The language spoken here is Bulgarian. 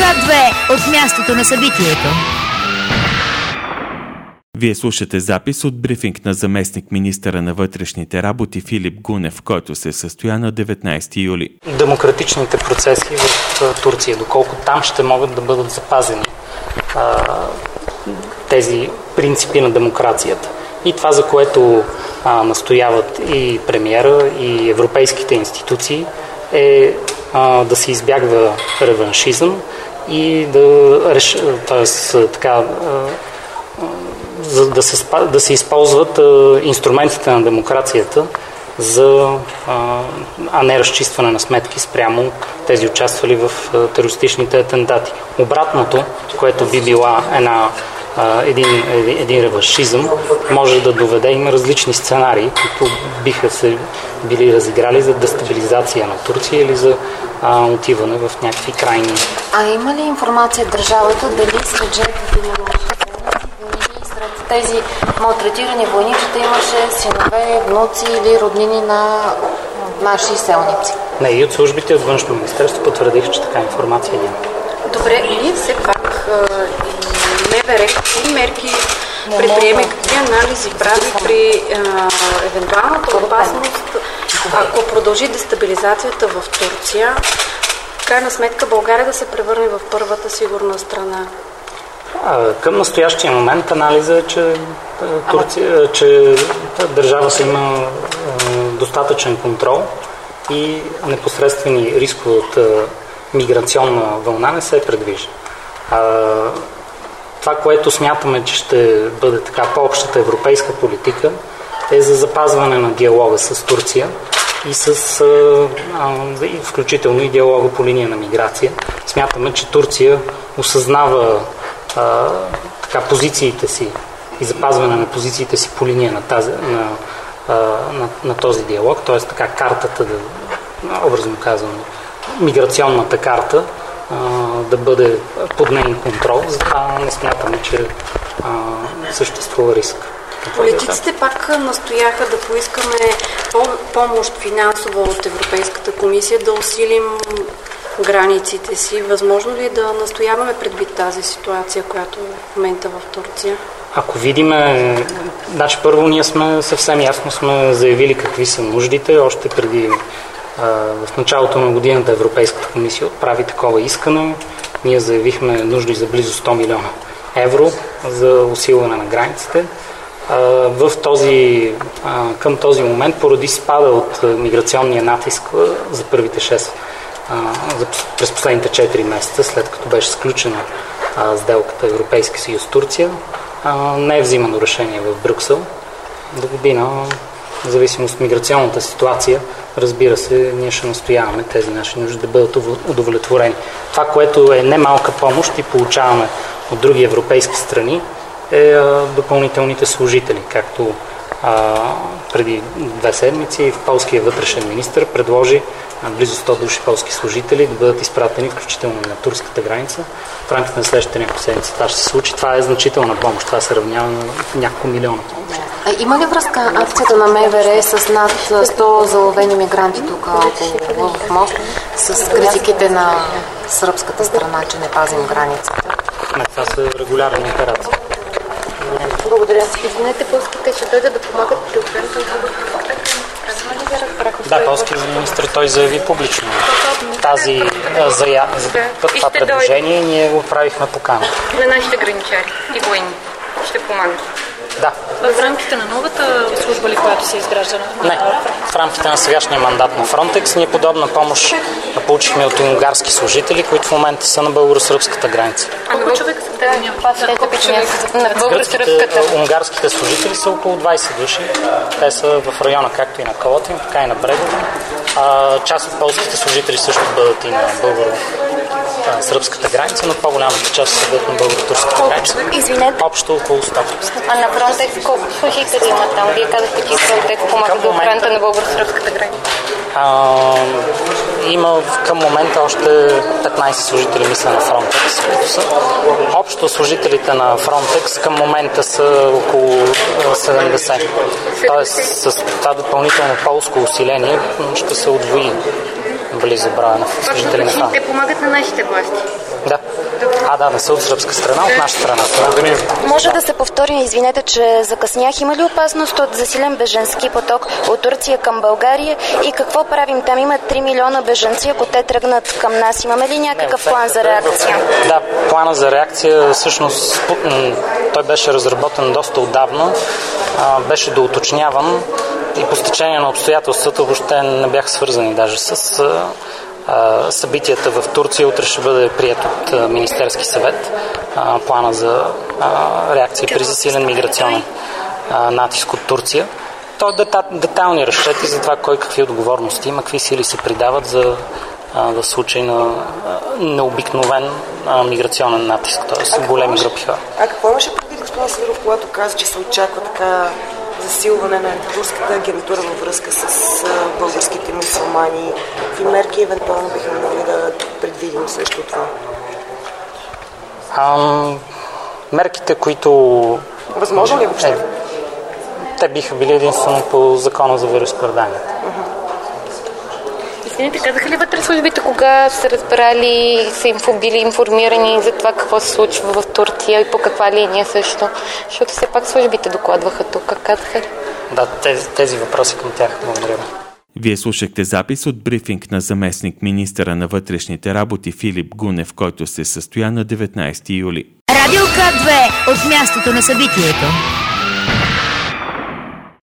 К2 от мястото на събитието. Вие слушате запис от брифинг на заместник-министъра на вътрешните работи Филип Гунев, който се състоя на 19 юли. Демократичните процеси в Турция, доколко там ще могат да бъдат запазени тези принципи на демокрацията. И това, за което настояват и премиера, и европейските институции, е да се избягва реваншизъм и да се използват инструментите на демокрацията а не разчистване на сметки спрямо тези участвали в терористичните атентати. Обратното, което би била един реваншизъм, може да доведе, има различни сценарии, които биха се били разиграли за дестабилизация на Турция или за отиване в някакви крайни. А има ли информация държавата дали сред жертвите на сред тези малтретирани войниците имаше синове, внуци или роднини на наши селници? Не, и от службите от Външно министерство потвърдих, че така информация няма. Добре, и все пак МВР какви мерки предприеме, какви анализи прави при евентуалната опасност, ако продължи дестабилизацията в Турция, в крайна сметка България да се превърне в първата сигурна страна? Към настоящия момент анализа е, че държавата има достатъчен контрол и непосредствени рискове от миграционна вълна не се предвижда. Това, което смятаме, че ще бъде така по-общата европейска политика, е за запазване на диалога с Турция и включително и диалога по линия на миграция. Смятаме, че Турция осъзнава позициите си и запазване на позициите си по линия на този диалог, т.е. така картата, образно казано, миграционната карта да бъде под нейн контрол, затова не смятаме, че съществува риск. Политиците пак настояха да поискаме помощ финансова от Европейската комисия, да усилим границите си. Възможно ли е да настояваме предвид тази ситуация, която е в момента в Турция? Ако видиме, първо ние съвсем ясно сме заявили какви са нуждите, още преди в началото на годината Европейската комисия отправи такова искане. Ние заявихме нужди за близо 100 милиона евро за усилване на границите. Към този момент, поради спада от миграционния натиск за първите през последните 4 месеца, след като беше сключена сделката Европейски съюз Турция, не е взимано решение в Брюксел. До година, в зависимост от миграционната ситуация, разбира се, ние ще настояваме тези наши нужди да бъдат удовлетворени. Това, което е немалка помощ и получаваме от други европейски страни, е допълнителните служители, както преди 2 седмици в полския вътрешен министър предложи близо 100 души полски служители да бъдат изпратени, включително на турската граница. В рамките на следващите няколко седмици това ще се случи. Това е значителна помощ. Това се равнява на няколко милиона помощ. Има ли връзка акцията на МВР с над 100 заловени мигранти тук около в мост с критиките на сръбската страна, че не пазим границата? Не, това са регулярни операции. Благодаря. Извинете, полските ще дойдат да помагат при охраната на българската. Да, полският министр той заяви публично това предложение и ние го правихме покана. На нашите граничари и военни ще помагат. Да. В рамките на новата служба ли, която се изгражда? Не, в рамките на сегашния мандат на Фронтекс ние подобна помощ получихме от унгарски служители, които в момента са на българо-сръбската граница. Колко човека са на българо-сръбската? Унгарските служители са около 20 души. Те са в района както и на Колатин, така и на Брегово. Част от полските служители също бъдат и на българо-сръбската граница, но по-голямата част са бъдат на българо-турската граница. Извинете. Общо около 100. А на Фронтекс колко служители има там? Вие казахте, че Фронтекс помага за охраната на българо-сръбската граница. Има към момента още 15 служители, мисля, на Фронтекс, които са. Общо служителите на Фронтекс към момента са около 70. Тоест с това допълнително полско усиление ще се удвои близо броя на служители на ФАО. Те помагат на нашите власти. Да. Не са от сръбска страна, от наша страна. Може да се повтори, извинете, че закъснях. Има ли опасност от засилен бежански поток от Турция към България и какво правим там? Има 3 милиона бежанци, ако те тръгнат към нас. Имаме ли някакъв план за реакция? Да, плана за реакция всъщност той беше разработен доста отдавна, беше доуточняван и по стечение на обстоятелствата въобще не бяха свързани даже с събитията в Турция. Утре ще бъде приет от Министерски съвет плана за реакция при засилен миграционен натиск от Турция. Той е детайлни разчети за това кой какви отговорности има, какви сили се придават в случай на необикновен миграционен натиск, т.е. големи групи хора. А какво имаше предвид господин Сидеров, когато каза, че се очаква така засилване на турската агентура във връзка с българските мюсюлмани? Какви мерки евентуално бихме могли да предвидим срещу това? Мерките, които... Възможно ли въобще? Те биха били единствено по закона за вероизповеданията. Извините, казаха ли вътре службите, кога са разбрали, са били информирани за това какво се случва в Турция и по каква линия също? Защото все пак службите докладваха тук, казаха ли? Да, тези въпроси към тях. Благодаря. Вие слушахте запис от брифинг на заместник министъра на вътрешните работи Филип Гунев, който се състоя на 19 юли. Радио К2 от мястото на събитието.